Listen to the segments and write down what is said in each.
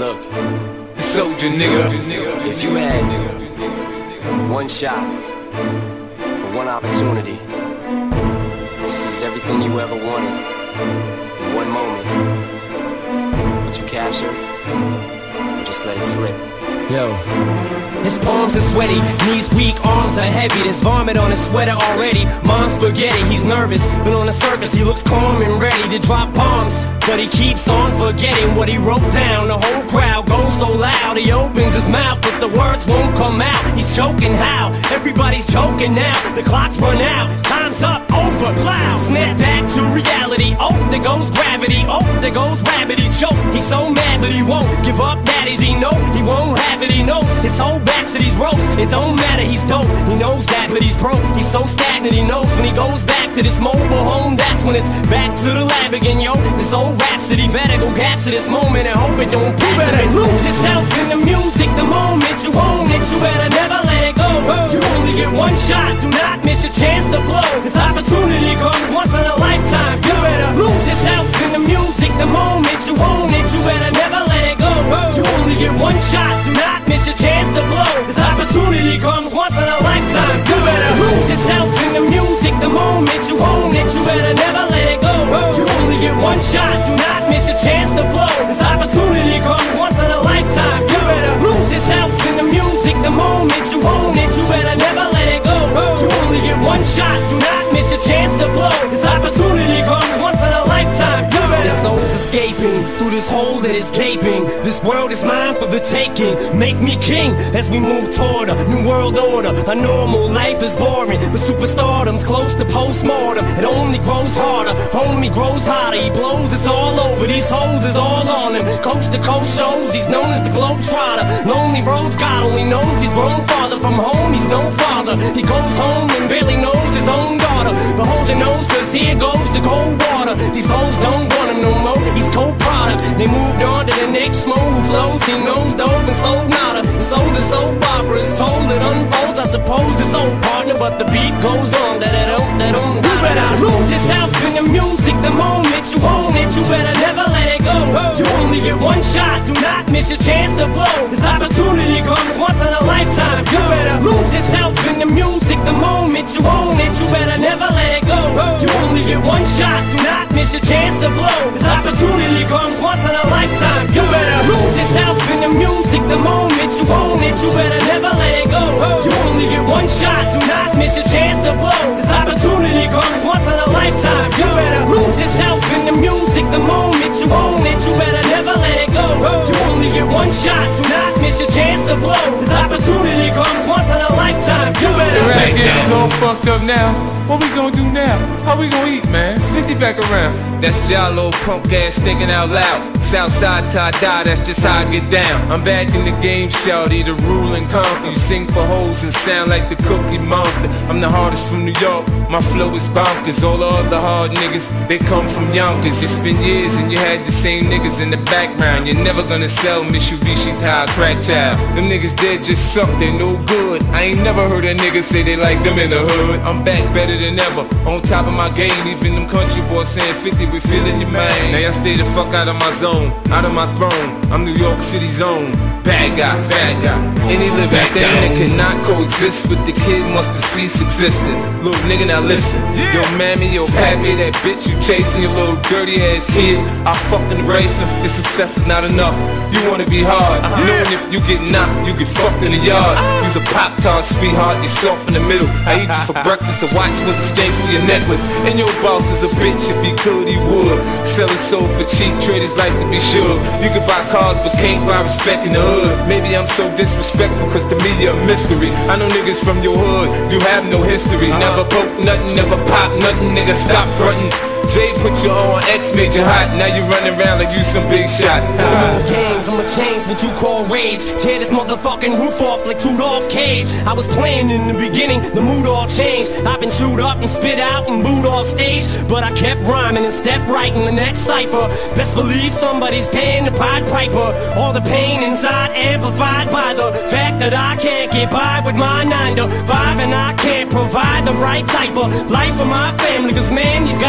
Look, soldier nigga, if you had one shot or one opportunity to seize everything you ever wanted in one moment, would you capture it or just let it slip? Yo. His palms are sweaty, knees weak, arms are heavy. There's vomit on his sweater already. Mom's spaghetti, he's nervous, but on the surface he looks calm and ready to drop bombs. But he keeps on forgetting what he wrote down. The whole crowd goes so loud, he opens his mouth, but the words won't come out. He's choking how? Everybody's choking now. The clock's run out, time's up, over, loud. Snap back to reality, oh, there goes gravity. Oh, there goes rabbit, he choke. He's so mad, but he won't give up, that is he know. He won't have it, he knows. His whole back to these ropes, it don't matter, he's dope. He knows that, but he's broke. He's so stagnant, he knows when he goes back to this mobile home, that's when it's back to the lab again, yo. This old rhapsody better go capture this moment and hope it don't pass. You better lose yourself in the music the moment you own it. You better never let it go. You only get one shot, do not miss your chance to blow. This opportunity comes once in a lifetime. You better lose yourself in the music the moment you own it. You better never let it go. You only get one shot, do not miss your chance to blow. This opportunity comes once in a lifetime. You better lose yourself in the music the moment you own it. You better never let it go. You only get one shot, do not miss your chance to blow. This opportunity comes once in a lifetime. You better lose yourself in the music the moment you own it. You better never let it go. You only get one shot, do not miss your chance to blow. This opportunity comes once in a lifetime. You better. The soul's escaping through this hole that is gaping. This world is mine for the taking. Make me king as we move toward a new world order. A normal life is boring, but superstardom's close to postmortem. It only grows harder, homie grows hotter. He blows, it's all over. These hoes is all on him. Coast to coast shows, he's known as the Globetrotter. Lonely roads, God only knows. He's grown farther from home, he's no father. He goes home and barely knows his own daughter. But hold your nose, cause here goes the cold water. These hoes don't want him no more, he's co-product. They moved on to the next mo who flows. He knows dove and sold nada. Sold the soap opera, is told it unfolds. I suppose it's old partner, but the beat goes on. That-a-don't. You better lose yourself in the music the moment you own it. You better never let it go. You only get one shot, do not miss your chance to blow. This opportunity comes once in a lifetime. You better lose yourself in the music the moment you own it. You better never let it go. You only get one shot, do not miss your chance to blow. This opportunity comes once in a lifetime. You better lose yourself in the music the moment you own it. You better never let it go. You only get one shot, do not miss your chance to blow. This opportunity comes once in a lifetime. You better lose yourself in the music the moment you own it. You better never let it go. You only get one shot, do not miss your chance to blow. This opportunity comes once in a lifetime. You better the rap game's all fucked up now. What we gonna do now? How we gonna eat, man? 50 back around. That's Jalo, punk ass thinking out loud. Southside till I die, that's just how I get down. I'm back in the game, shawty, the rule and conquer. You sing for hoes and sound like the Cookie Monster. I'm the hardest from New York, my flow is bonkers. All the other hard niggas, they come from Yonkers. It's been years and you had the same niggas in the background. You're never gonna sell Mitsubishi to a crack child. Them niggas dead just suck, they no good. I ain't never heard a nigga say they like them in the hood. I'm back better than ever, on top of my game. Even them country boys saying 50, we feeling your man. Now y'all stay the fuck out of my zone, out of my throne. I'm New York City's own bad guy, bad guy. Any living thing that cannot coexist with the kid must have ceased existing. Little nigga, now listen. Yo mammy, yo pappy, that bitch you chasing, your little dirty ass kids, I fucking race him. Your success is not enough, you wanna be hard. Knowing if you get knocked, you get fucked in the yard. You's a Pop-Tart, sweetheart, you're soft in the middle. I eat you for breakfast, a watch was exchange for your necklace. And your boss is a bitch, if he could, he would. Sell his soul for cheap, traders like to be sure. You can buy cars, but can't buy respect in the hood. Maybe I'm so disrespectful, cause to me you're a mystery. I know niggas from your hood, you have no history. Never poke nothing, never pop nothing, nigga stop frontin'. Jay put you on X, made you hot. Now you running around like you some big shot. Games, I'ma change what you call rage. Tear this motherfucking roof off like two dogs' cage. I was playing in the beginning, the mood all changed. I've been chewed up and spit out and booed off stage, but I kept rhyming and stepped right in the next cipher. Best believe somebody's paying the Pied Piper. All the pain inside amplified by the fact that I can't get by with my 9 to 5, and I can't provide the right type of life for my family. Cause man, these goddamn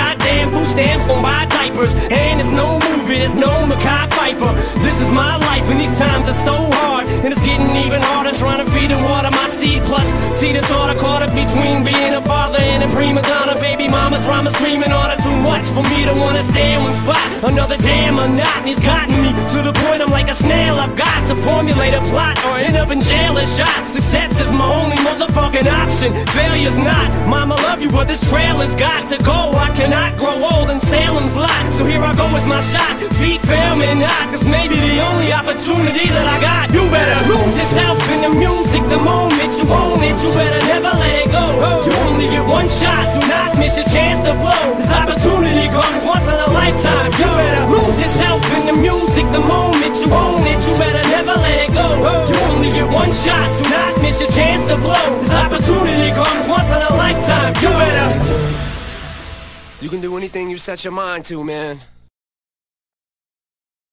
damn food stamps, won't buy diapers. And there's no movie, there's no Mekhi Phifer. This is my life and these times are so hard. And it's getting even harder trying to feed and water my seed. Plus, teeter-totter caught up between being a father and a prima donna. Baby mama drama screaming order too much for me to wanna stay in one spot. Another damn monotony's gotten me to the point I'm like a snail. I've got to formulate a plot or end up in jail or shot. Success is my only motherfucking option. Failure's not. Mama love you, but this trail has got to go. I cannot grow old in Salem's Lot. So here I go, it's my shot. Feet fail me not. This may be the only opportunity that I got. You better lose yourself in the music the moment you own it. You better never let it go. You only get one shot. Do not miss your chance to blow. This opportunity comes once in a lifetime. You better lose yourself in the music the moment you own it. You better never let it go. You only get one shot. Do not miss your chance to blow. This opportunity comes once in a lifetime. You better. You can do anything you set your mind to, man.